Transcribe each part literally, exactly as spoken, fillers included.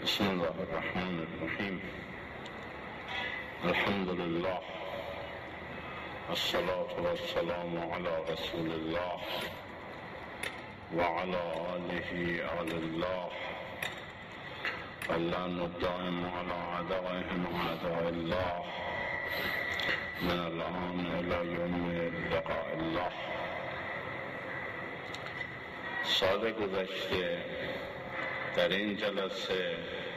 بسم الله الرحمن الرحيم. الحمد لله والصلاة والسلام على رسول الله وعلى آله آل الله واللعن الدائم على أعدائهم أعداء الله من الآن إلى يوم لقاء الله. سال گذشته در این جلسه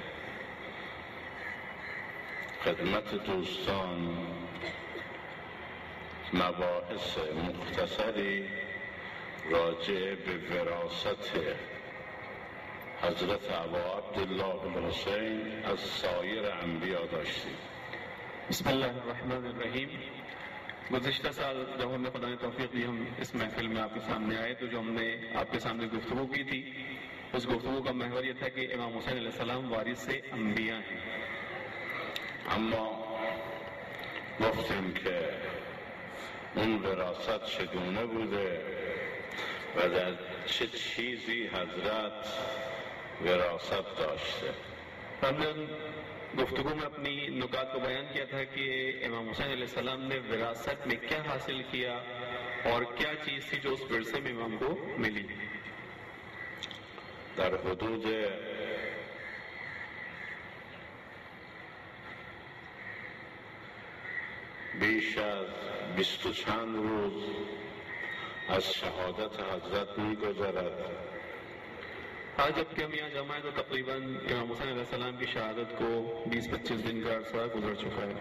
خدمت دوستان مباحث مختصری راجع به وراثت حضرت ابا عبدالله الحسین از سایر انبیا داشتیم. بسم اللہ الرحمن الرحیم. گزشتہ سال جب ہمیں خدا نے توفیق دی ہم اس محفل میں آپ کے سامنے آئے تو جو ہم نے آپ کے سامنے گفتگو کی تھی اس گفتگو کا محور یہ تھا کہ امام حسین علیہ السلام وارث انبیاء ہیں. اما گفتیم که اون وراثت چگونه بوده و در چه چیزی حضرت وراثت داشته. ہم نے گفتگو میں اپنی نکات کو بیان کیا تھا کہ امام حسین علیہ السلام نے وراثت میں کیا حاصل کیا اور کیا چیز تھی جو اس ورثے میں امام کو ملی. در حدود بیش از بیست و چند روز از شهادت حضرت می‌گذرد. آج جب کہ ہم یہاں جمع ہیں تو تقریباً امام حسین علیہ السلام کی شہادت کو بیس پچیس دن کا عرصہ گزر چکا ہے.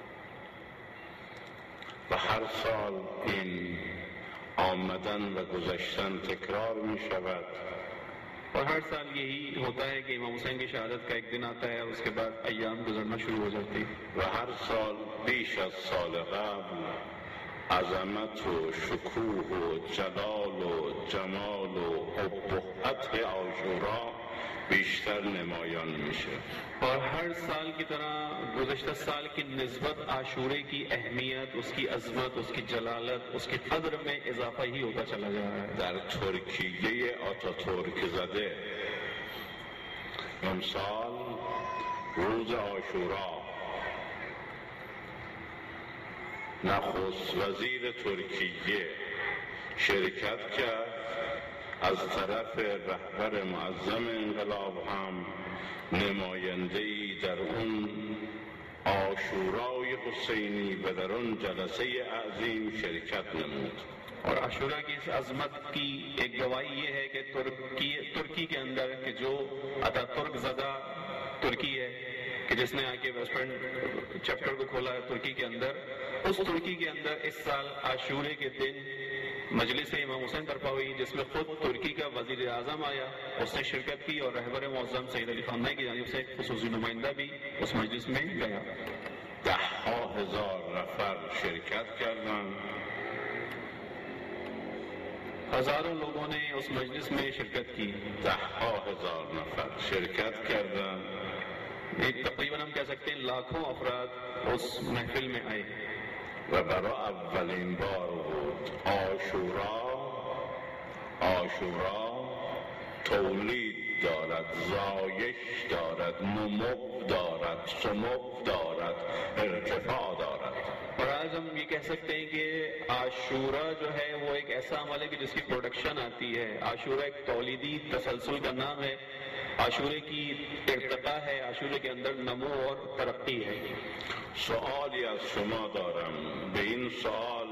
و هر سال این آمدن و گذشتن تکرار می شود. اور ہر سال یہی ہوتا ہے کہ امام حسین کی شہادت کا ایک دن آتا ہے اور اس کے بعد ایام گزرنا شروع ہو جاتی. و هر سال بیش از سال قبل عظمت و شکوه و جلال و جمال و حب و فتح عاشورا بیشتر نمایان میشه. اور ہر سال کی طرح گزشتہ سال کی نسبت عاشورے کی اہمیت، اس کی عظمت، اس کی جلالت، اس کی قدر میں اضافہ ہی ہوتا چلا جا رہا ہے. در ترکیه آتاتورک زده امسال روز عاشورا نخست وزیر ترکیه شرکت کرد، از طرف رهبر معظم انقلاب هم نماینده‌ای در اون عاشورای حسینی و در اون جلسه عظیم شرکت نمود. اور عاشورہ کی اس عظمت کی ایک گواہی یہ ہے کہ ترکی ترکی کے اندر کہ جو اتا ترک زدہ ترکی ہے کہ جس نے آ کے ویسٹ پوائنٹ چیپٹر کو کھولا ہے ترکی کے اندر، اس ترکی کے اندر اس سال عاشورے کے دن مجلس امام حسین برپا ہوئی جس میں خود ترکی کا وزیر اعظم آیا، اس نے شرکت کی اور رہبر معظم سید علی خامنہئی کی جانب سے خصوصی نمائندہ بھی اس مجلس میں گیا. ده ها هزار نفر شرکت کردند. ہزاروں لوگوں نے اس مجلس میں شرکت کی. ده ها هزار نفر شرکت کردند. تقریباً ہم کہہ سکتے ہیں لاکھوں افراد اس محفل میں آئے. و برای اولین بار بود عاشورا عاشورا تولید دارد، زایش دارد، نمو دارد، سمو دارد، ارتفاع دارد. اور آج ہم یہ کہہ سکتے ہیں کہ عاشورہ جو ہے وہ ایک ایسا عمل ہے کہ جس کی پروڈکشن آتی ہے. عاشورہ ایک تولیدی تسلسل کا نام ہے. عاشورے کی ارتقا ہے، عاشورے کے اندر نمو اور ترقی ہے. سوالی از شما دارم. به این سوال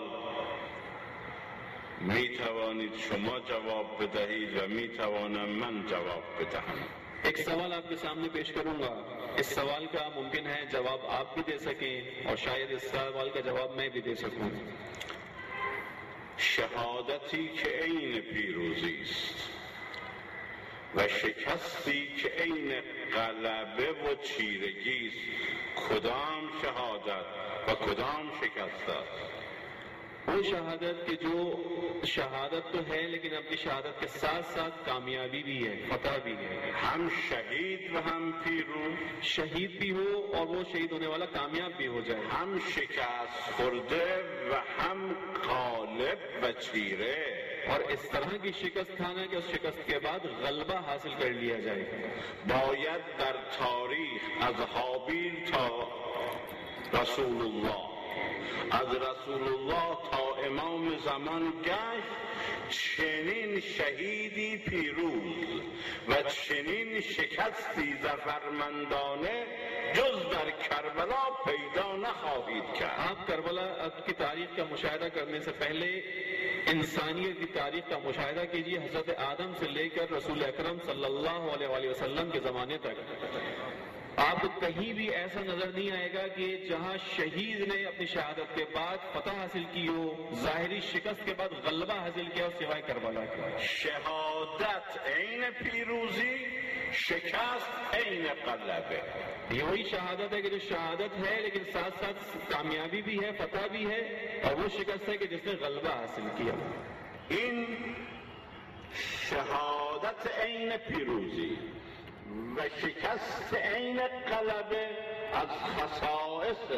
می توانید شما جواب بدهید و می توانم من جواب بدهم. ایک سوال آپ کے سامنے پیش کروں گا. اس سوال کا ممکن ہے جواب آپ بھی دے سکیں اور شاید اس سوال کا جواب میں بھی دے سکوں. شهادتی که عین پیروزی است و شکستی که عین غلبه و چیرگی است، کدام شهادت و کدام شکست است؟ وہ شہادت کہ جو شہادت تو ہے لیکن اپنی شہادت کے ساتھ ساتھ کامیابی بھی ہے، فتح بھی ہے. ہم شہید و ہم پیروز، شہید بھی ہو اور وہ شہید ہونے والا کامیاب بھی ہو جائے. ہم شکست خورده و ہم غالب و چیره. اور اس طرح کی شکست کھانا کہ اس شکست کے بعد غلبہ حاصل کر لیا جائے. باید در تاریخ از حابیل تا رسول الله، از رسول الله تا امام زمان گشت چنین شهیدی پیروز و چنین شکستی ظفرمندانه جز در کربلا پیدا نخواهید کرد. آپ کربلا کی تاریخ کا مشاہدہ کرنے سے پہلے انسانیت کی تاریخ کا مشاہدہ کیجیے، حضرت آدم سے لے کر رسول اکرم صلی اللہ علیہ وآلہ وسلم کے زمانے تک. آپ کو کہیں بھی ایسا نظر نہیں آئے گا کہ جہاں شہید نے اپنی شہادت کے بعد فتح حاصل کی ہو، ظاہری شکست کے بعد غلبہ حاصل کیا ہو، سوائے کربلا کے. شہادت عین پیروزی، شکست عین غلبہ. یہ وہی شہادت ہے کہ جو شہادت ہے لیکن ساتھ ساتھ کامیابی بھی ہے، فتح بھی ہے، اور وہ شکست ہے کہ جس نے غلبہ حاصل کیا. این شهادت عین پیروزی و شکست عین غلبه از خصائص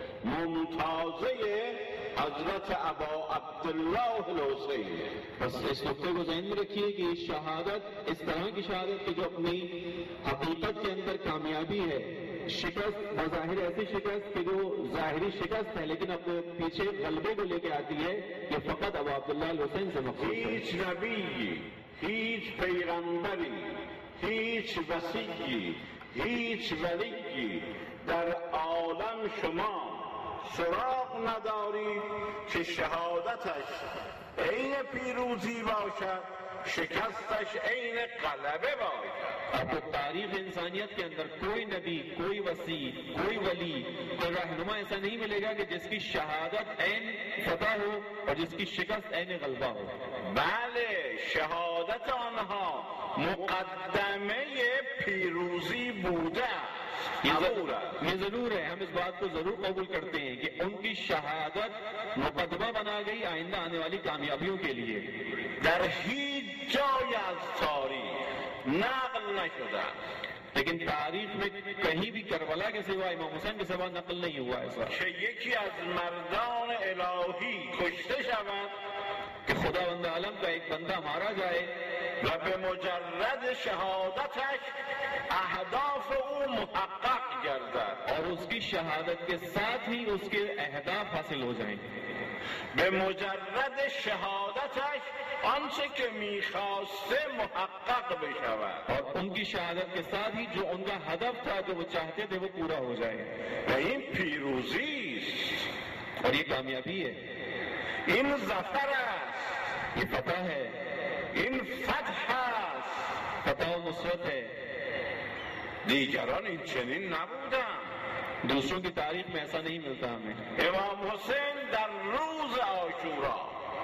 ممتازه حضرت ابا عبداللہ الحسین. بس اس نقطے کو ذہن میں رکھیے کہ شہادت اس طرح کی شہادت کی جو اپنی حقیقت کے اندر کامیابی ہے، شکست بظاہر ایسی شکست کہ جو ظاہری شکست ہے لیکن اب پیچھے غلبے کو لے کے آتی ہے، یہ فقط ابا عبداللہ الحسین سے مخصوص ہے. هیچ نبی، هیچ پیغمبری، هیچ وصی، هیچ ولی در عالم شما سراغ ندارید که شهادتش عین پیروزی باشد، شکستش عین غلبه باشد. اب تو تاریخ انسانیت کے اندر کوئی نبی، کوئی وسیع، کوئی ولی، کوئی رہنما ایسا نہیں ملے گا کہ جس کی شہادت عین فتح ہو اور جس کی شکست عین غلبہ ہو. بله، شهادت آنها مقدمه پیروزی بوده. یہ ضرور ہے، ہم اس بات کو ضرور قبول کرتے ہیں کہ ان کی شہادت مقدمہ بنا گئی آئندہ آنے والی کامیابیوں کے لیے. در هیچ جای از تاریخ نقل نشده، لیکن تاریخ میں کہیں بھی کربلا کے سوا، امام حسین کے سوا نقل نہیں ہوا ایسا که یکی از مردان الهی کشته شود کہ خدا بند عالم کا ایک بندہ مارا جائے و به مجرد شهادتش اهداف او محقق گردد، اور اس کی شہادت کے ساتھ ہی اس کے اہداف حاصل ہو جائیں. به مجرد شهادتش آنچه که میخواسته محقق بشود، اور ان کی شہادت کے ساتھ ہی جو ان کا ہدف تھا، جو وہ چاہتے تھے، وہ پورا ہو جائے. و این پیروزی است، اور یہ کامیابی ہے، این ظفر است، یہ فتح ہے، این فتح است. فتح و نصرت ہے. دیگران این چنین نبودند. دوسروں کی تاریخ میں ایسا نہیں ملتا ہمیں. امام حسین در روز عاشورا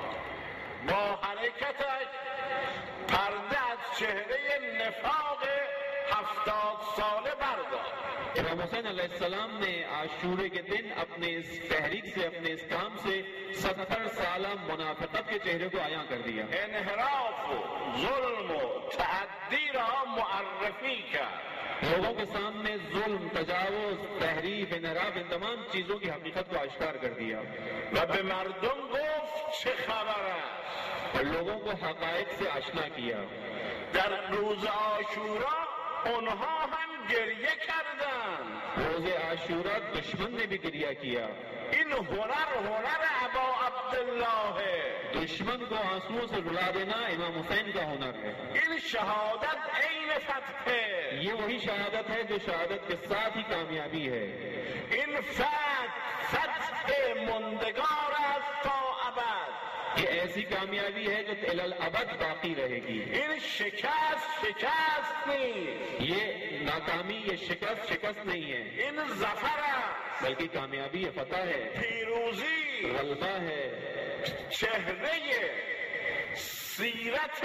با حرکتش پرده از چهره نفاق ہفتاد سالے برداشت. امام حسین علیہ السلام نے عاشورے کے دن اپنے اس تحریک سے، اپنے اس کام سے ستر سالہ منافقت کے چہرے کو عیاں کر دیا. انحراف و ظلم و تعدی را معرفی کرد. لوگوں کے سامنے ظلم، تجاوز، تحریف، انحراف، ان تمام چیزوں کی حقیقت کو آشکار کر دیا. و به مردم گفت چه خبر است. اور لوگوں کو حقائق سے آشنا کیا. در روز عاشورا اونها هم گریه کردند. روز عاشورا دشمن نے بھی گریہ کیا. این هنر هنر ابا عبداللہ ہے. دشمن کو آنسوؤں سے رلا دینا امام حسین کا ہنر ہے. این شہادت عین فتح ہے. یہ وہی شہادت ہے جو شہادت کے ساتھ ہی کامیابی ہے. این فتح فتح مندگار است تا ابد. یہ ایسی کامیابی ہے جو الالابد باقی رہے گی. این شکست شکست نہیں. یہ ناکامی، یہ شکست شکست نہیں ہے. این ظفر است، بلکہ کامیابی ہے، فتح ہے، پیروزی، غلبہ ہے. چهره سیرت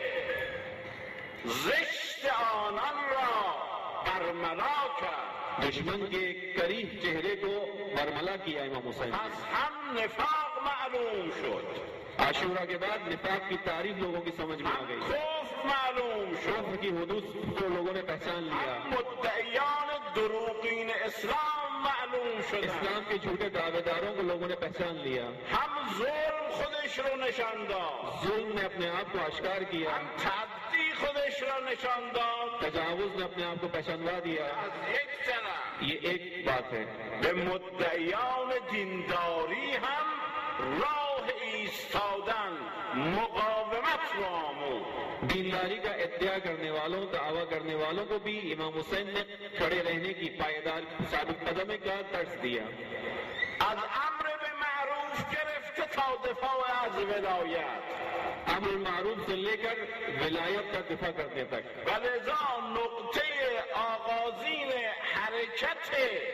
زشت آنان را برملا کرد. دشمن کے کریح چہرے کو برملا کیا امام حسین. پس هم نفاق معلوم شد. عاشورہ کے بعد نفاق کی تعریف لوگوں کی سمجھ میں آ گئی. کفر معلوم شد. کفر کی حدود کو لوگوں نے پہچان لیا. هم مدعیان دروغین اسلام معلوم شد. اسلام کے جھوٹے دعوے داروں کو لوگوں نے پہچان لیا. هم ظلم خود خودش رو نشان داد، ظلم نے اپنے آپ کو آشکار کیا، هم تعدی خودش را نشان داد. تجاوز نے اپنے آپ کو پہچانوا دیا. از یک طرف یہ ایک بات ہے. به مدعیان دینداری هم راه ایستادن، مقاومت رو آموخت. دینداری کا ادعا کرنے والوں، دعویٰ کرنے والوں کو بھی امام حسین نے کھڑے رہنے کی، پائیدار ثابت قدمی کا درس دیا. از امر به معروف گرفته تا دفاع از ولایت، امر معروف سے لے کر ولایت کا دفاع کرنے تک. و لذا نقطه آغازین حرکت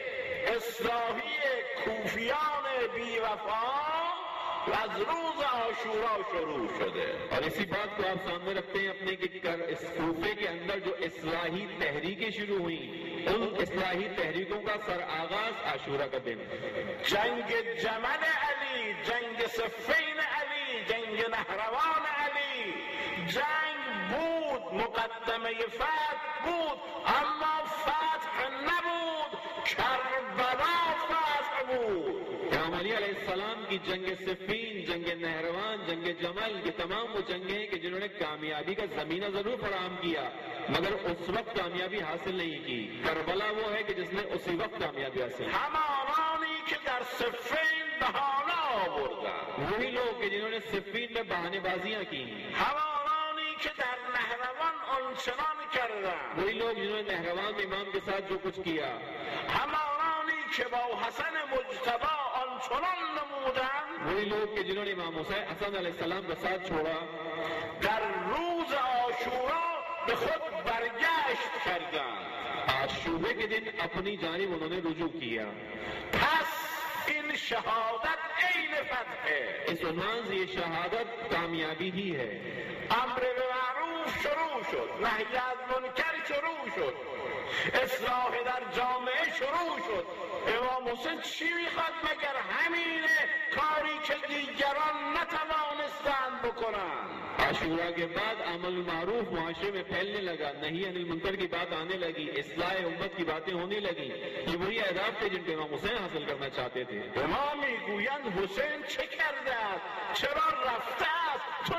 اصلاحی کوفیان بی وفا از روز عاشورا شروع شده. اور اسی بات کو آپ سامنے رکھتے ہیں اپنے کہ کر اس کوفے کے اندر جو اصلاحی تحریکیں شروع ہوئیں، ان اصلاحی تحریکوں کا سر آغاز عاشورہ کا دن. جنگ جمل علی، جنگ صفین علی، جنگ نهروان علی، جنگ بود، مقدمه فتح بود، اما فتح نبود، کربلا فتح بود. امام علی علیہ السلام کی جنگ صفین، جنگ نہروان، جنگ جمل، یہ تمام وہ جنگیں ہیں کہ جنہوں نے کامیابی کا زمینہ ضرور فراہم کیا مگر اس وقت کامیابی حاصل نہیں کی. کربلا وہ ہے کہ جس نے اسی وقت کامیابی حاصل کی. همانانی که در صفین بهانه آوردند، وہی لوگ کہ جنہوں نے صفین میں بہانے بازیاں کی. همانانی که در نهروان آنچنان کردند، وہی لوگ جنہوں نے نہروان میں امام کے ساتھ جو کچھ کیا. همانانی که با حسن مجتبی آنچنان نمودند، وہی لوگ کہ جنہوں نے امام حسین حسن علیہ السلام کا ساتھ چھوڑا، در روز عاشورا به خود برگشت کردند. عاشورے کے دن اپنی جانب انہوں نے رجوع کیا. پس این شهادت عین فتحه. اس عنوان سے یہ شہادت کامیابی ہی ہے. امر به معروف شروع شد، نهی از منکر شروع شد، اصلاح در جامعه شروع شد. امام حسین چی میخواد مگر همینه کاری که دیگران نتوانستند بکنند. عاشورہ کے بعد عمل معروف معاشرے میں پھیلنے لگا، نہی عن المنکر کی بات آنے لگی، اصلاح امت کی باتیں ہونے لگی. یہ وہی اہداف تھے جن کو امام حسین حاصل کرنا چاہتے تھے. امام میگویند حسین چه کرده است، چرا رفته است، تو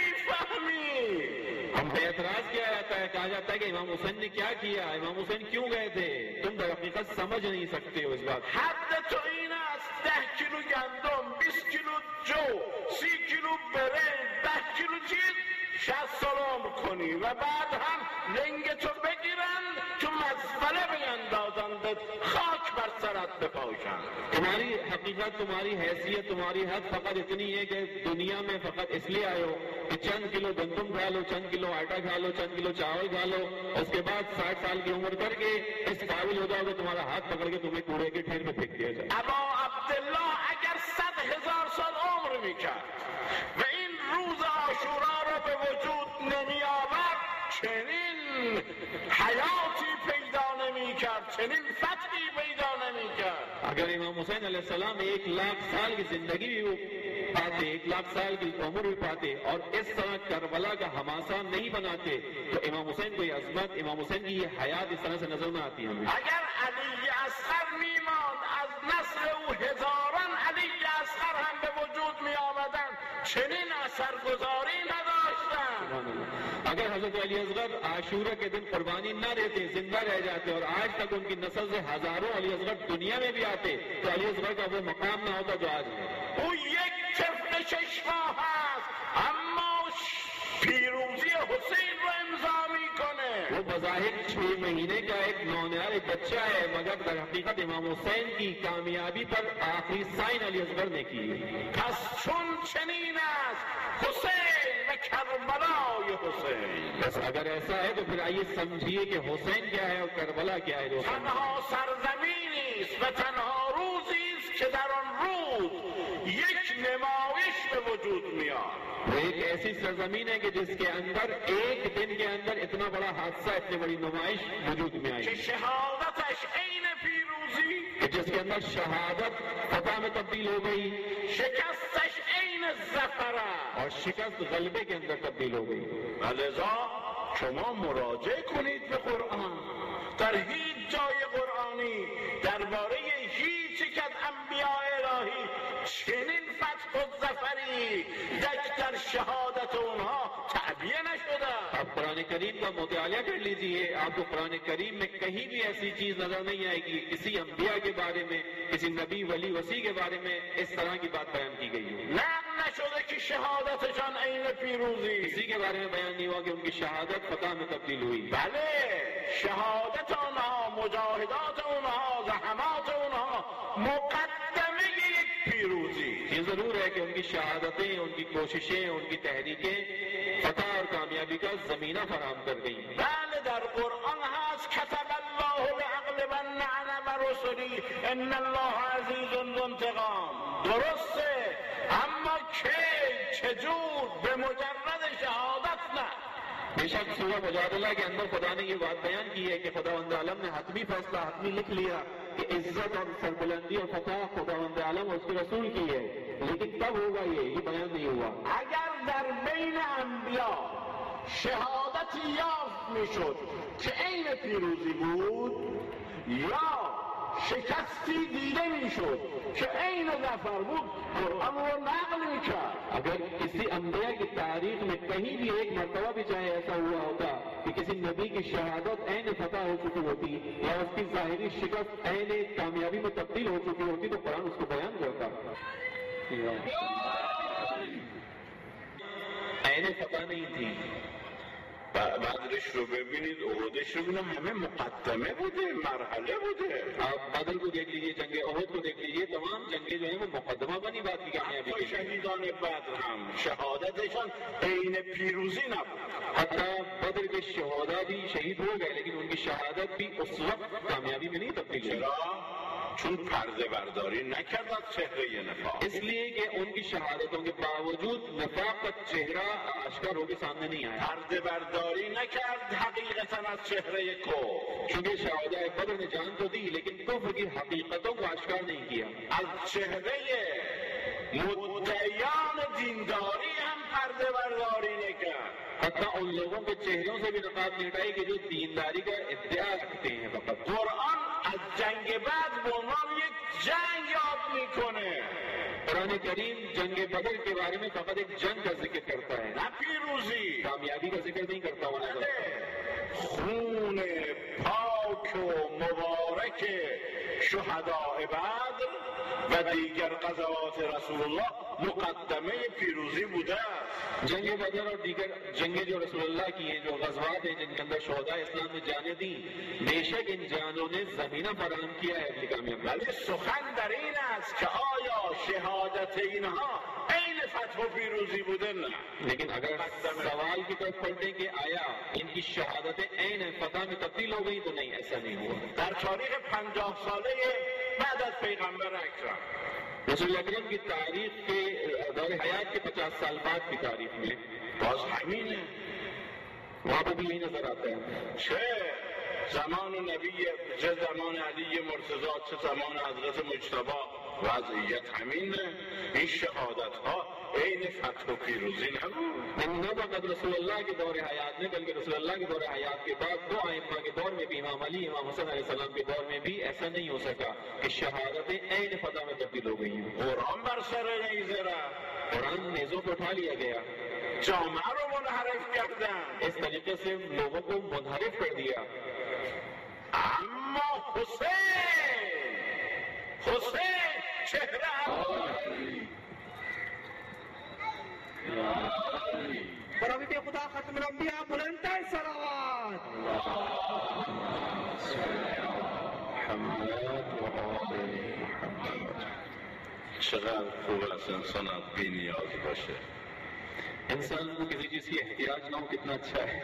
نمیفهمی. ہم پہ اعتراض کیا جاتا ہے، کہا جاتا ہے کہ امام حسین نے کیا کیا، امام حسین کیوں گئے تھے، تم در حقیقت سمجھ نہیں سکتے ہو اس بات. حد تو این است ده کیلو گندم، بیست کیلو جو، سی کیلو برنج، ده کیلو چیز شصت سال عمر کنی و بعد هم لنگ تو بگیرن تو مزبله بیندازند، خاک بر سرت بپاشند. تمہاری حقیقت، تمہاری حیثیت، تمہاری حد فقط اتنی ہے کہ دنیا میں فقط اس لیے آئے ہو کہ چند کلو گندم کھا لو، چند کلو آٹا کھا لو، چند کلو چاول کھا لو، اس کے بعد ساٹھ سال کی عمر کر کے اس قابل ہو جاؤ کہ تمہارا ہاتھ پکڑ کے تمہیں کوڑے کے ڈھیر میں پھینک دیا جائے. ابا عبداللہ اگر صد هزار سال عمر میکرد و این روز عاشورا را به وجود نمی آورد، چنین حیاتی پیدا نمی کرد، چنین فتحی پیدا نمی کرد. اگر امام حسین علیہ السلام ایک لاکھ سال کی زندگی بھی وہ پاتے، ایک لاکھ سال کی عمر بھی پاتے اور اس طرح کربلا کا حماسہ نہیں بناتے تو امام حسین کو یہ عظمت، امام حسین کی یہ حیات اس طرح سے نظر نہ آتی ہمیں. اگر علی اصغر میماند، از نسل او هزاران علی اصغر هم به وجود می آمدند، چنین اثرگذاری نداشتند. اگر حضرت علی اصغر عاشورہ کے دن قربانی نہ دیتے، زندہ رہ جاتے اور آج تک ان کی نسل سے ہزاروں علی اصغر دنیا میں بھی آتے تو علی اصغر کا وہ مقام نہ ہوتا جو آج ہے. او یک طفل شش ماه است اما پیروزی حسین رو امضا میکنه. وہ بظاہر چھ مہینے کا ایک نونیال ایک بچہ ہے مگر در حقیقت امام حسین کی کامیابی پر آخری سائن علی اصغر نے کی. پس چون چنین است حسین و کربلای حسین. بس اگر ایسا ہے تو پھر آئیے سمجھیے کہ حسین کیا ہے اور کربلا کیا ہے. دوستان تنها سرزمینی است و تنها روزی است که در آن روز یک نمایش به وجود میاد. وہ ایک ایسی سرزمین ہے کہ جس کے اندر ایک دن کے اندر اتنا بڑا حادثہ، اتنی بڑی نمائش وجود میں آئی که شهادتش عین پیروزی، کہ جس کے اندر شہادت فتح میں تبدیل ہو گئی، شکستش عین ظفر است اور شکست غلبے کے اندر تبدیل ہو گئی. لذا شما مراجعه کنید به قرآن. در هیچ جای قرآنی درباره هیچ یک از انبیاء الهی چنین فتح و ظفری در شهادت اونها تعبیه نشده. آپ قرآن کریم کا مطالعہ کر لیجئے، آپ کو قرآن کریم میں کہیں بھی ایسی چیز نظر نہیں آئے گی کسی انبیاء کے بارے میں، کسی نبی ولی وسیع کے بارے میں اس طرح کی بات بیان کی گئی ہو. نقل نشده که شهادتشان عین پیروزی، کسی کے بارے میں بیان نہیں ہوا کہ ان کی شہادت فتح میں تبدیل ہوئی. بله شهادت آنها، مجاهدات اونها، زحمات اونها مقدمه یک پیروزی. یہ ضرور ہے کہ ان کی شہادتیں، ان کی کوششیں، ان کی تحریکیں فتح اور کامیابی کا زمینہ فراہم کر گئی. بله در قرآن هست کتب الله لأغلبن انا و رسلی ان الله عزیز ذو انتقام. درسته، اما کی، چجور، به مجرد شهادت نه. بے شک سورہ مجادلہ کے اندر خدا نے یہ بات بیان کی ہے کہ خداوند عالم نے حتمی فیصلہ حتمی لکھ لیا کہ عزت اور سربلندی اور فتح خداوند عالم اور اس کے رسول کی ہے، لیکن تب ہوگا یہ یہ بیان نہیں ہوا. اگر در بین انبیاء شهادتی یافت میشد که عین پیروزی بود یا شکستی دیده میشد که عین ظفر بود، قرآن رو نقل میکرد. اگر کسی انبیاء کی تاریخ میں کہیں بھی ایک مرتبہ بھی چاہے ایسا ہوا ہوتا کہ کسی نبی کی شہادت عین فتح ہو چکی ہوتی یا اس کی ظاہری شکست عین کامیابی میں تبدیل ہو چکی ہوتی تو قرآن اس کو بیان کرتا. عین فتح نہیں تھی. بدرش رو ببینید، احدش رو ببینید، همه مقدمه بوده، مرحله بوده. آپ بدر کو دیکھ لیجئے، جنگ احد کو دیکھ لیجئے، تمام جنگیں جو ہیں وہ مقدمہ بنی بات کی کامیابی حتی کی. شهیدان بدر هم شهادتشان عین پیروزی نبود. حتیٰ بدر کے شہداء بھی شہید ہو گئے لیکن ان کی شہادت بھی اس وقت کامیابی میں نہیں تبدیل ہوئی. چرا؟ چون پرده برداری نکرد از چهره نفاق. اس لیے کہ ان کی شہادتوں کے باوجود نفاق کا چہرہ آشکار ہو کے سامنے نہیں آیا. پرده برداری نکرد حقیقتا از چهره کفر. چونکہ شہداء بدر نے جان تو دی لیکن کفر کی حقیقتوں کو آشکار نہیں کیا. از چهره مدعیان دینداری هم پرده برداری نکرد. حتیٰ ان لوگوں کے چہروں سے بھی نقاب نہیں ہٹائی کہ جو دینداری کا ادعا رکھتے ہیں. فقط قرآن از جنگ بعد به عنوان یک جنگ یاد میکنه، قرآن کریم جنگ بدر کے بارے میں فقط ایک جنگ کا ذکر کرتا ہے، نه پیروزی. کامیابی کا ذکر نہیں کرتا. خون پاک و مبارک شهداء بدر و دیگر غزوات رسول الله مقدمه پیروزی بوده است. جنگ بدر اور دیگر جنگیں جو رسول اللہ کی ہیں، جو غزوات ہیں جن کے اندر شہداء اسلام نے جانیں دی، بے شک ان جانوں نے زمینہ فراہم کیا ہے اپنی کامیابی. ولی سخن در این است که آیا شهادت اینها عین فتح و پیروزی بوده؟ نه. لیکن اگر سوال کی طرف پلٹیں کہ آیا ان کی شہادتیں عین فتح میں تبدیل ہو گئی تو نہیں، ایسا نہیں ہوا. در تاریخ پنجاه ساله بعد از پیغمبر اکرم، رسول اکرم کی تاریخ کے دور حیات کے پچاس سال بعد کی تاریخ میں باز همینه. وہاں پہ بھی یہی نظر آتا ہے. چه زمان نبی، چه زمان علی مرتضی، چه زمان حضرت مجتبی وضعیت همینه. این شهادت ها عین فتح و پیروزی نبود. نہ فقط رسول اللہ کے دور حیات میں بلکہ رسول اللہ کے دور حیات کے بعد دو ائمہ کے دور میں بھی، امام علی، امام حسن علیہ السلام کے دور میں بھی ایسا نہیں ہو سکا کہ شہادتیں عین فتح میں تبدیل ہو گئی ہیں. قرآن بر سر نیزه رفت، قرآن نیزوں کو اٹھا لیا گیا، جامعه رو منحرف کردن. اس طریقے سے لوگوں کو منحرف کر دیا. اما حسین حسین چهره برابط خدا ختم الانبیاء بلندتر صلوات. چقدر خوب است انسان از بی نیاز باشه. انسان کو کسی چیز کی احتیاج نہ ہو کتنا اچھا ہے.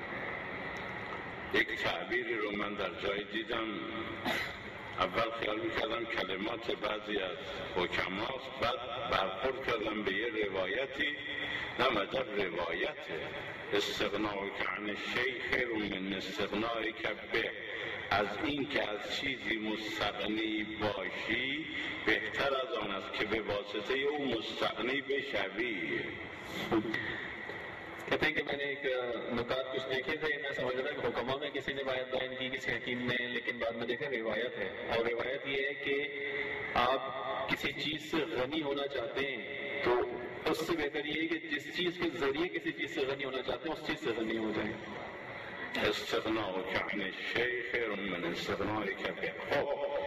یک تعبیری رو من در جای دیدم، اول خیال میکردم کلمات بعضی از حکماست، بعد برخورد کردم به یه روایتی، نه مدر روایته، استغناءک عن الشیء خیر من استغنائک به. از این که از چیزی مستغنی باشی بهتر از آن است که به واسطه او مستغنی بشوی. کہتے ہیں کہ میں نے ایک نکات کچھ دیکھے تھے، میں سمجھ رہا کہ حکمہ میں کسی نے آیت بیان کی، کسی حکیم نے، لیکن بعد میں دیکھا روایت ہے، اور روایت یہ ہے کہ آپ کسی چیز سے غنی ہونا چاہتے ہیں تو اس سے بہتر یہ ہے کہ جس چیز کے ذریعے کسی چیز سے غنی ہونا چاہتے ہیں اس چیز سے غنی ہو جائیں. استغناؤك عن الشيء خير من استغنائك به.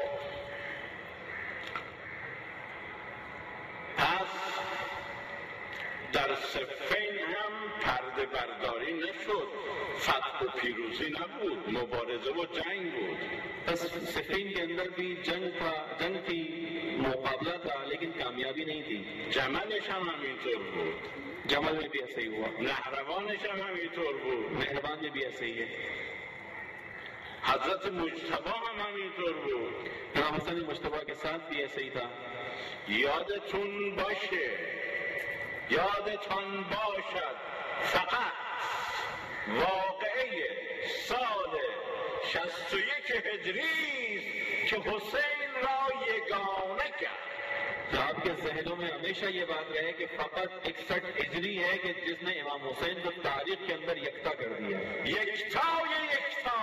پس در صفین هم پرده برداری نشد، فتح و پیروزی نبود، مبارزه و جنگ بود. بس صفین کے اندر بھی جنگ تھا، جنگ تھی، مقابلہ تھا، لیکن کامیابی نہیں تھی. جملش هم همینطور بود، جمل میں بھی ایسا ہی ہوا، نهروانش هم همینطور بود، مہربان میں بھی ایسا ہی ہے، حضرت مجتبی هم همینطور بود. امام حسن مجتبی کے ساتھ بھی ایسا ہی تھا. یادتون باشه، یادتان باشد فقط واقعه سال شصت و یک هجری است که حسین را یگانه کرد. تو آپ کے ذہنوں میں ہمیشہ یہ بات رہے کہ فقط اکسٹھ ہجری ہے کہ جس نے امام حسین کو تاریخ کے اندر یکتا کر دیا. یکتای یکتا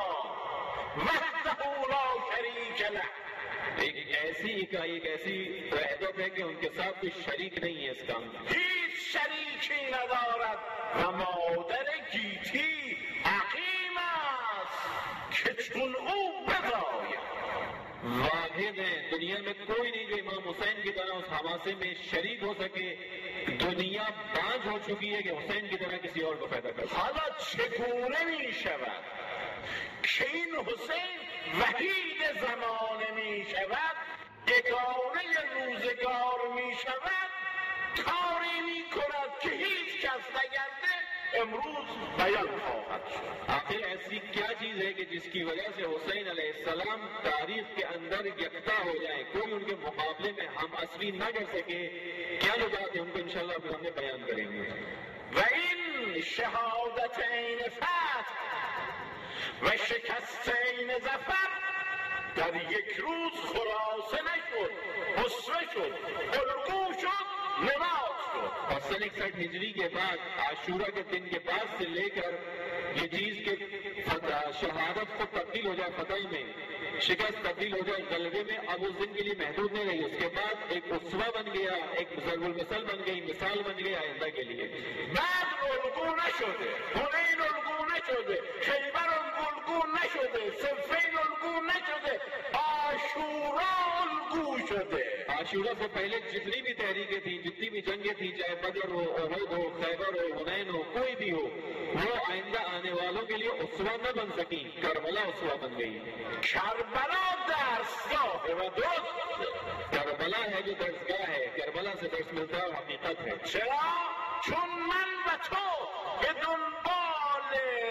وحدہ لا شریک له. ایک ایسی اکائی، ایک ایسی وحدت ہے کہ ان کے ساتھ کوئی شریک نہیں ہے اس کام میں. هیچ شریکی ندارد و مادر گیتی عقیم است که چون او بداید. واحد ہے، دنیا میں کوئی نہیں جو امام حسین کی طرح اس حماسے میں شریک ہو سکے. دنیا باز ہو چکی ہے کہ حسین کی طرح کسی اور کو پیدا کر. حالا چگونه می شود که این حسین وحید زمانه می شود، یگانه روزگار می شود، کاری می کند که هیچ کس نگرده امروز بیان خواهد شد. آخر ایسی کیا چیز ہے کہ جس کی وجہ سے حسین علیہ السلام تاریخ کے اندر یکتا ہو جائے، کوئی ان کے مقابلے میں ہم اصلی نہ کر سکے؟ کیا جو بات ہے ان کو انشاءاللہ پھر ہم نے بیان کریں گے. و این شهادتین فتح و شکستین ظفر در یک روز خلاصه نشد، حسوه شد، الگو شد، نماز شد. اور سن اکسٹھ ہجری کے بعد عاشورہ کے دن کے بعد سے لے کر یہ چیز کے شہادت کو تبدیل ہو جائے فتح میں، شکست تبدیل ہو جائے غلبے میں، اب اس دن کے لیے محدود نہیں رہی. اس کے بعد ایک اسوہ بن گیا، ایک ضرب المثل بن گئی، مثال بن گئی آئندہ کے لیے. بعد الگو نشده، حنین الگو نشده، خیبر الگو نشده، صفین الگو نشده، عاشورا الگو شده. عاشورہ سے پہلے جتنی بھی تحریکیں تھیں، جتنی بھی جنگیں تھیں، چاہے بدر ہو، احد ہو، خیبر ہو، حنین ہو، کوئی بھی ہو، وہ آئندہ آنے والوں کے لیے اسوہ نہ بن سکی. کربلا اسوہ بن گئی. کربلا درسگاه و درست، کربلا ہے جو درسگاہ ہے، کربلا سے درس ملتا ہے اور حقیقت ہے. چرا؟ چون من و تو به دنبال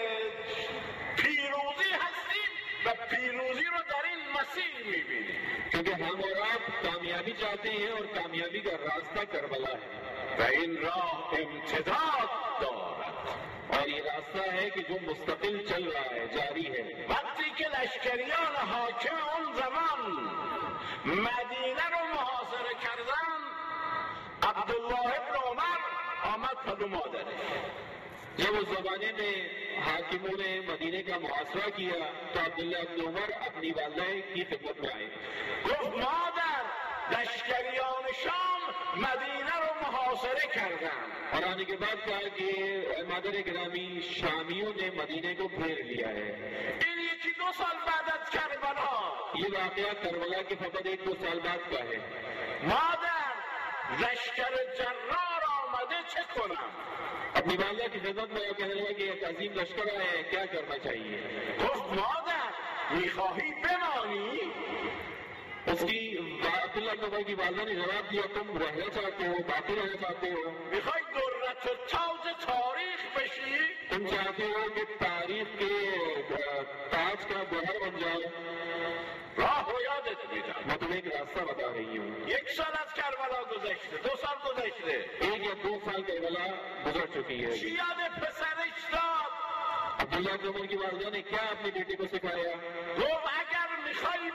پیروزی هستیم و پیروزی رو در این مسیر میبینیم. کیونکہ ہم اور آپ کامیابی چاہتے ہیں اور کامیابی کا راستہ کربلا ہے. و این راه امتداد دارد. اور یہ راستہ ہے کہ جو مستقل چل رہا ہے، جاری ہے. وقتی که لشکریان حاکم اون زمان مدینه رو محاصره کردن، عبدالله ابن عمر آمد پلو مادرش. جب اس زمانے میں حاکموں نے مدینے کا محاصرہ کیا تو عبداللہ ابن عمر اپنی والدہ کی خدمت میں آئے. گفت مادر، لشکریان شام مدینه رو محاصره کردن. اور آنے کے بعد کہا کہ مادر گرامی، شامیوں نے مدینے کو گھیر لیا ہے. این یکی دو سال بعد از کربلا. یہ واقعہ کربلا کے فقط ایک دو سال بعد کا ہے. مادر، لشکر جرار آمده، چه کنم؟ اپنی والدہ کی خدمت میں وہ کہنے لگا کہ ایک عظیم لشکر آیا ہے، کیا کرنا چاہیے؟ گفت مادر، میخواهی بمانی؟ اس کی عبداللہ ابن عمر کی والدہ نے جواب دیا، تم رہنا چاہتے ہو، باقی رہنا چاہتے ہو؟ میخوای درت و تاج تاریخ بشی؟ تم چاہتے ہو کہ تاریخ کے تاج کا گوہر بن جاؤ؟ راه رو یادت میدم. میں تمہیں ایک راستہ بتا رہی ہوں. یک سال از کربلا گذشته، دو سال گذشته. ایک یا دو سال کربلا گزر چکی ہے. چی یاد پسرش داد؟ عبداللہ ابن عمر کی والدہ نے کیا اپنی بیٹی کو سکھایا؟ گفت اگر میخوای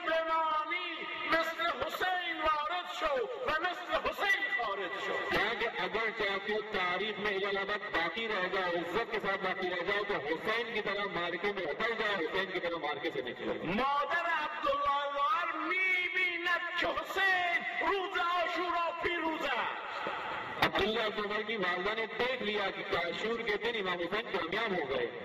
بمانی مثل حسین وارد شو و مثل حسین خارج شو. کہا کہ اگر چاہتے ہو تاریخ میں الابد باقی رہ جاؤ، عزت کے ساتھ باقی رہ جاؤ، تو حسین کی طرح مارکے میں اتر جاؤ، حسین کی طرح مارکے سے نکلو. مادر عبدالله عمر میبیند که حسین روز عاشورا پیروز است. عبداللہ ابن عمر کی والدہ نے دیکھ لیا کہ عاشور کے دن امام حسین کامیاب ہو گئے.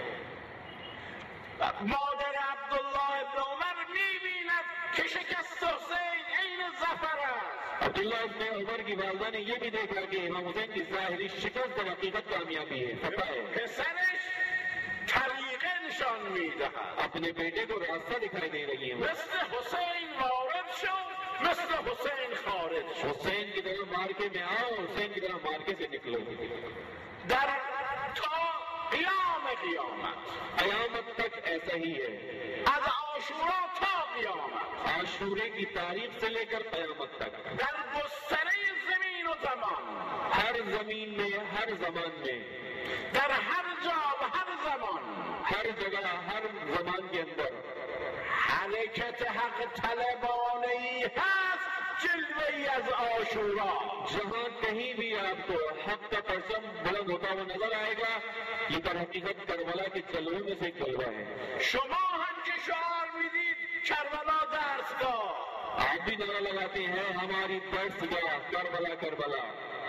مادر عبدالله ابن عمر میبیند که شکست حسین عین ظفر است. عبداللہ ابن عمر کی والدہ نے یہ بھی دیکھا کہ امام حسین کی ظاہری شکست در حقیقت کامیابی ہے، فتح ہے. پسرش طریقه نشان میدهد. اپنے بیٹے کو راستہ دکھائی دے رہی ہے. مثل حسین وارد شو، مثل حسین خارج شو. حسین کی طرح مارکے میں آؤ، حسین کی طرح مارکے سے نکلو. در تا قیام قیامت قیامت تک ایسا ہی ہے. از عاشورا تا قیامت، عاشورے کی تاریخ سے لے کر قیامت تک، در گستره زمین و زمان، ہر زمین میں، ہر زمان میں، در هر جا و هر زمان، ہر جگہ، ہر زمان کے اندر حرکت حق طلبانه‌ای هست جلوه‌ای از عاشورا. جہاں کہیں بھی آپ کو حق کا پرچم بلند ہوتا ہوا نظر آئے گا، یہ در حقیقت کربلا کے جلووں میں سے ایک جلوہ ہے. شما هم که شعار میدید کربلا درسگاه، آپ بھی نعرہ لگاتے ہیں ہماری درسگاہ کربلا کربلا.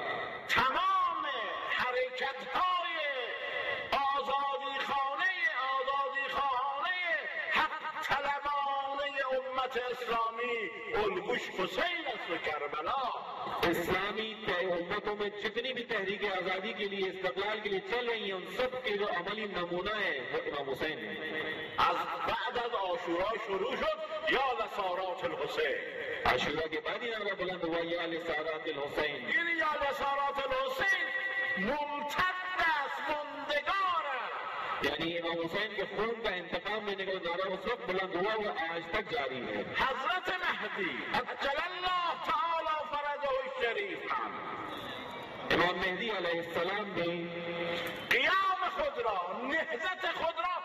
تمام حرکت‌های آزادی خانه آزادی خانه حق طلبانه امت اسلامی الگوش حسین است و کربلا. اسلامی امتوں میں جتنی بھی تحریک آزادی کے لیے، استقلال کے لیے چل رہی ہیں، ان سب کے جو عملی نمونہ ہے وہ امام حسین ہے. از بعد از عاشورا شروع شد یا لسارات الحسین. عاشورہ کے بعد ہی نعرہ بلند ہوا یا لسارات الحسین. این یا لسارات الحسین ممتد است، مندگار است. یعنی امام حسین کے خون کا انتقام لینے کا نعرہ اس وقت بلند ہوا وہ آج تک جاری ہے. حضرت مہدی عجل اللہ تعالی فرجہ الشریف هم امام مہدی علیہ السلام نے قیام خود را، نهضت خود را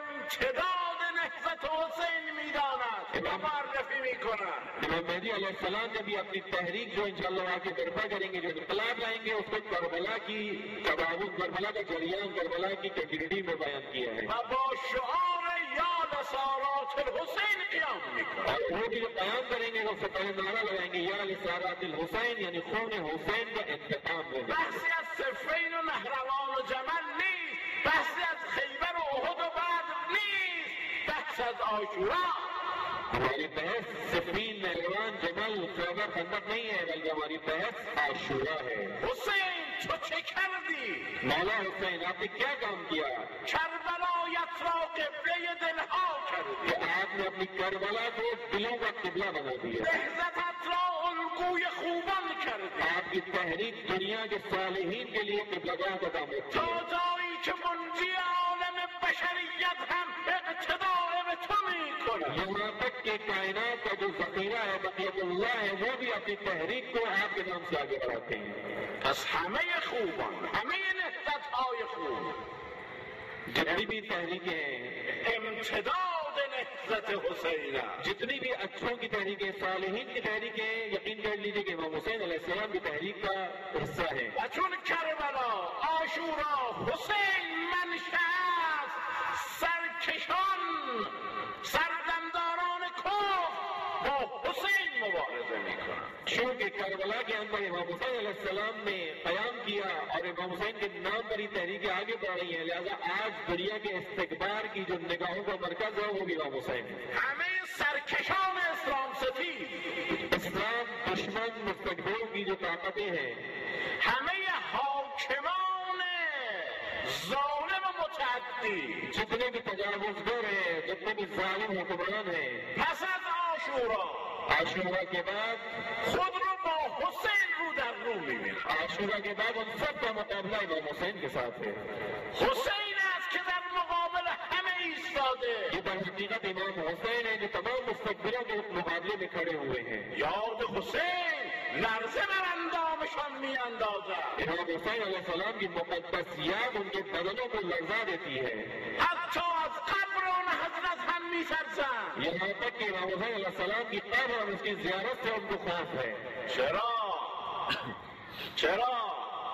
امتداد نهضت حسین میداند و معرفی میکند. امام مہدی علیہ السلام نے بھی اپنی تحریک جو انشاءاللہ آگے برپا کریں گے، جو انقلاب لائیں گے، اس کو کربلا کی تداول، کربلا کا جریان، کربلا کی کنٹینیوٹی میں بیان کیا ہے. و با شعار یا لسارات الحسین قیام میکند. اور وہ بھی جو قیام کریں گے اس سے پہلے نعرہ لگائیں گے یا لسارات الحسین، یعنی خون حسین کا انتقام ہوگا. بحثی از صفین و نهروان و جمل نیست، بحثی از خیبر و احد و بدر نیست، بحث از عاشورا. ہماری بحث صفین، نہروان، جمل، خیبر، خندق نہیں ہے، بلکہ ہماری بحث عاشورا ہے. حسین تو چه کردی؟ مولا حسین آپ نے کیا کام کیا کربلایت را قبله دلها کہ کردی، آپ نے اپنی کربلا کو دلوں کا قبلہ بنا دیا. نهضتت را الگوی خوبان کردی، آپ کی تحریک دنیا کے صالحین کے لیے قبلہ گاہ کا کام ہوتی تا ہے. جایی که منجی عالم بشریت هم اقتداء به تو میکند. یہاں تک کہ کائنات کا جو ذخیرہ ہے بقیت اللہ ہے، وہ بھی اپنی تحریک کو آپ کے نام سے آگے بڑھاتے ہیں. پس همه خوبان، همه نهضت‌های خوب جتنی بھی تحریکیں ہیں، امتداد نهضت حسین است. جتنی بھی اچھوں کی تحریکیں، صالحین کی تحریکیں، یقین کر لیجئے کہ امام حسین علیہ السلام کی تحریک کا حصہ ہے. و چون کربلا، عاشورا، حسین منشأ است، سرکشان، سردمداران کفر با حسین مبارزه میکنند. چونکہ کربلا کے اندر امام حسین علیہ السلام نے قیام کیا اور امام حسین کے نام پر ہی تحریکیں آگے بڑھ رہی ہیں، لہذا آج دنیا کے استکبار کی جو نگاہوں کا مرکز ہے وہ بھی امام حسین ہے. همه سرکشان اسلام ستیز، اسلام دشمن مستقبلوں کی جو طاقتیں ہیں، همه حاکمان ظالم و متعدی، جتنے بھی تجاوزگر ہیں، جتنے بھی ظالم حکمران ہیں، پس از عاشورا عاشورہ کے بعد خود رو با حسین رو در رو میبینند. عاشورہ کے بعد ان سب کا مقابلہ امام حسین کے ساتھ ہے. حسین است که در مقابل همه ایستاده. یہ در حقیقت امام حسین ہے جو تمام مستقبلوں کے مقابلے میں کھڑے ہوئے ہیں. یاد حسین لرزه بر اندامشان میاندازد. امام حسین علیہ السلام کی مقدس یاد ان کے بدنوں کو لرزا دیتی ہے. حتی از قبر آن حضرت هم میترسند. یہاں تک کہ امام حسین علیہ السلام کی قبر اور اس کی زیارت سے ان کو خوف ہے. چرا؟ چرا؟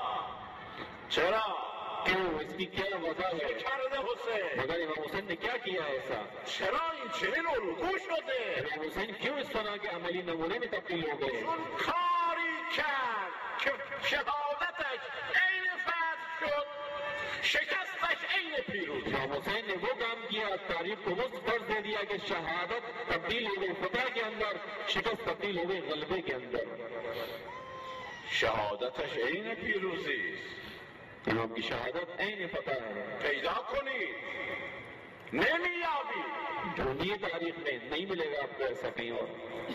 چرا کیوں؟ اس کی کیا وجہ ہے؟ کرده حسین؟ مگر امام حسین نے کیا کیا ایسا؟ چرا این چنین الگو شده؟ امام حسین کیوں اس طرح کے عملی نمونے میں تبدیل ہو گئے؟ چون کاری کرد که شهادتش عین فتح شد، شکستش عین پیروزی. امام حسین نے وہ کام کیا، تاریخ کو وہ فرض دے دیا کہ شہادت تبدیل ہو گئی فتح کے اندر، شکست تبدیل ہو گئی غلبے کے اندر. شهادتش عین پیروزی است. امام کی شہادت عین فتح ہے. پیدا کنید، نمیابید. ڈھونڈیے تاریخ میں، نہیں ملے گا آپ کو ایسا کہیں اور.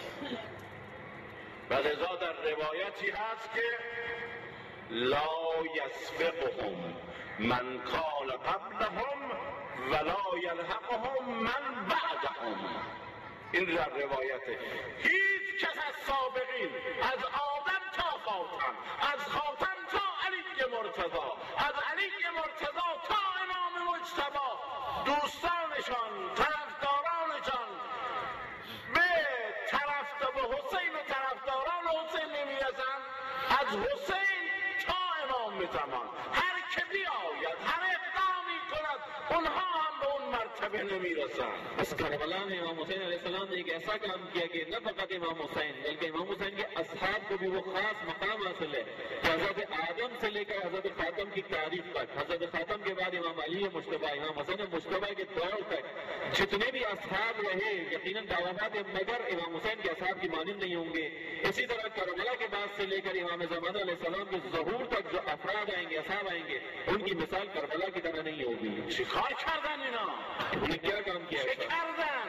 و لذا در روایتی هست که لا یسبقهم من کان قبلهم ولا یلحقهم من بعدهم. این در روایته. هیچ کس از سابقین، از آدم تا خاتم، از خاتم تا علی مرتضی، از علی مرتضی تا امام مجتبی، دوستانشان، طرفدارانشان به طرف به حسین و طرفداران حسین نمیرسند، از حسین تا امام زمان هر که بیاید، هر اقدامی کند، اونها هم به اون مرتبه نمیرسند. اس کربلا میں امام حسین علیہ السلام نے ایک ایسا کام کیا کہ نہ فقط امام حسین بلکہ امام حسین کے اصحاب کو بھی وہ خاص مقام حاصل ہے کہ حضرت آدم سے لے کر حضرت خاتم کی تاریخ تک، حضرت خاتم کے بعد امام علی مجتبی، امام حسن مجتبی کے دور تک جتنے بھی اصحاب رہے یقیناً دعوات مگر امام حسین کے اصحاب کی مانند نہیں ہوں گے. اسی طرح کربلا کے بعد سے لے کر امام زمانہ علیہ السلام کے ظہور تک جو افراد آئیں گے، اصحاب آئیں گے، ان کی مثال کربلا کی طرح نہیں ہوگی. چیکار کردن اینا؟ انہوں نے کیا کام کیا؟ چه کردن؟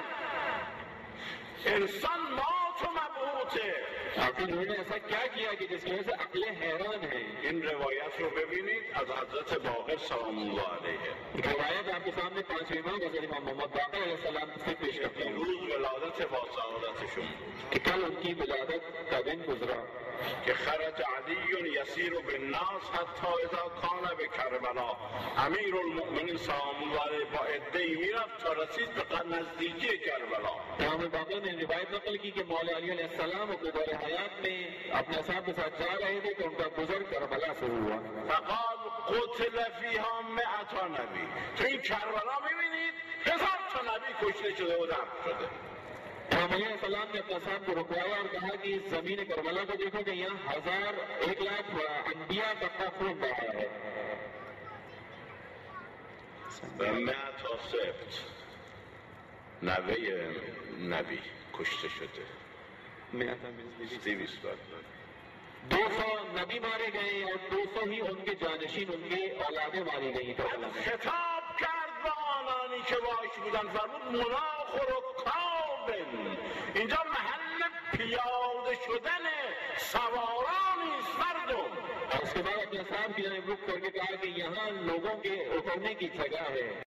انسان مات و مبهوته. آخر انہوں نے ایسا کیا کیا کہ جس کی وجہ سے عقلیں حیران ہیں. این روایت رو ببینید از حضرت باقر سلام الله علیه. روایت آپ کے سامنے پانچویں امام حضرت امام محمد باقر علیہ السلام سے پیش کرتا ہوں روز ولادت با سعادتشون کہ کل ان کی ولادت کا دن گزرا که خرج علی یسیر بالناس حتی اذا کان به کربلا. امیر المؤمنین سلام الله علیه با عده‌ای میرفت تا رسید به نزدیکی کربلا. امام باقر نے روایت نقل کی کہ مولا علی علیہ السلام اپنے دور حیات میں اپنے اصحاب کے ساتھ جا رہے تھے کہ ان کا گزر کربلا سے ہوا. فقال قتل فیها مئة نبی. تو این کربلا میبینید هزار تا نبی کشته شده و دفن شده. امام علیہ السلام نے اپنے اصحاب کو رکوایا اور کہا کہ اس زمین کربلا کو دیکھو کہ یہاں ہزار ایک لاکھ انبیاء کا خون بہا ہے. و مئة سبت نوه نبی کشته شده. دویست دو سو نبی مارے گئے اور دو سو ہی ان کے جانشین، ان کے اولادیں ماری گئی. خطاب کرد به آنانی که باش بودن، فرمود مناخ و رکابن. اینجا محل پیاده شدن سوارانی است مردم. اور اس کے بعد اپنے اصحاب کی جانب رخ کر کے کہا کہ یہاں لوگوں کے اترنے کی جگہ ہے.